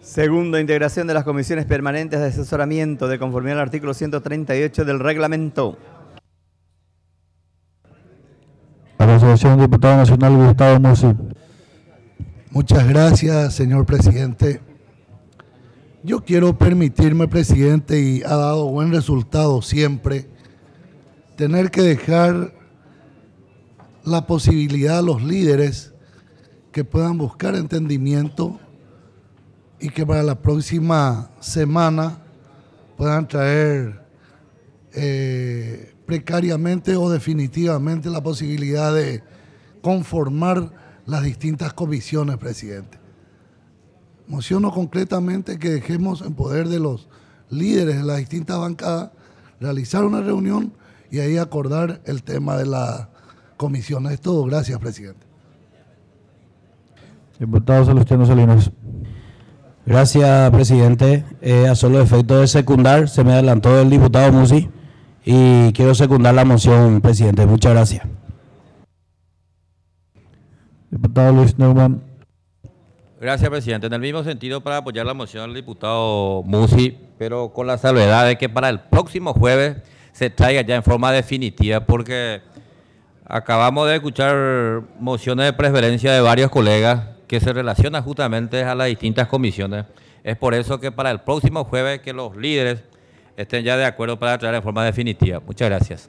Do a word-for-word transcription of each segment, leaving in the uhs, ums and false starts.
Segundo, integración de las comisiones permanentes de asesoramiento de conformidad al artículo ciento treinta y ocho del reglamento. A continuación, diputado nacional Gustavo Musi. Muchas gracias, señor presidente. Yo quiero permitirme, presidente, y ha dado buen resultado siempre, tener que dejar la posibilidad a los líderes que puedan buscar entendimiento y que para la próxima semana puedan traer eh, precariamente o definitivamente la posibilidad de conformar las distintas comisiones, presidente. Mociono concretamente que dejemos en poder de los líderes de las distintas bancadas realizar una reunión y ahí acordar el tema de la comisión. Es todo. Gracias, presidente. Diputado Salustiano Salinas. Gracias, presidente. Eh, a solo efecto de secundar, se me adelantó el diputado Musi y quiero secundar la moción, presidente. Muchas gracias. Diputado Luis Neumann. Gracias, presidente. En el mismo sentido, para apoyar la moción del diputado Musi, pero con la salvedad de que para el próximo jueves se traiga ya en forma definitiva, porque acabamos de escuchar mociones de preferencia de varios colegas que se relacionan justamente a las distintas comisiones. Es por eso que para el próximo jueves que los líderes estén ya de acuerdo para traer en forma definitiva. Muchas gracias.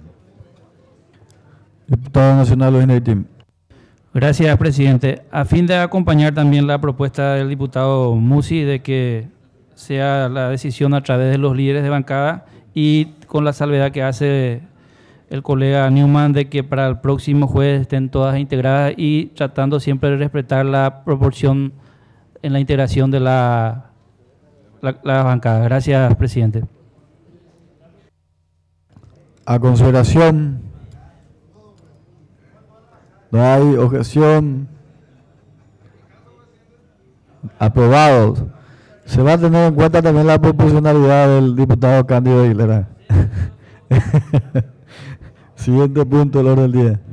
Diputado nacional Luis Neitim. Gracias, presidente. A fin de acompañar también la propuesta del diputado Musi de que sea la decisión a través de los líderes de bancada y con la salvedad que hace el colega Neumann de que para el próximo jueves estén todas integradas y tratando siempre de respetar la proporción en la integración de la, la, la bancada. Gracias, presidente. A consideración, no hay objeción. Aprobado. Se va a tener en cuenta también la proporcionalidad del diputado Cándido Aguilera. Siguiente punto del orden del día.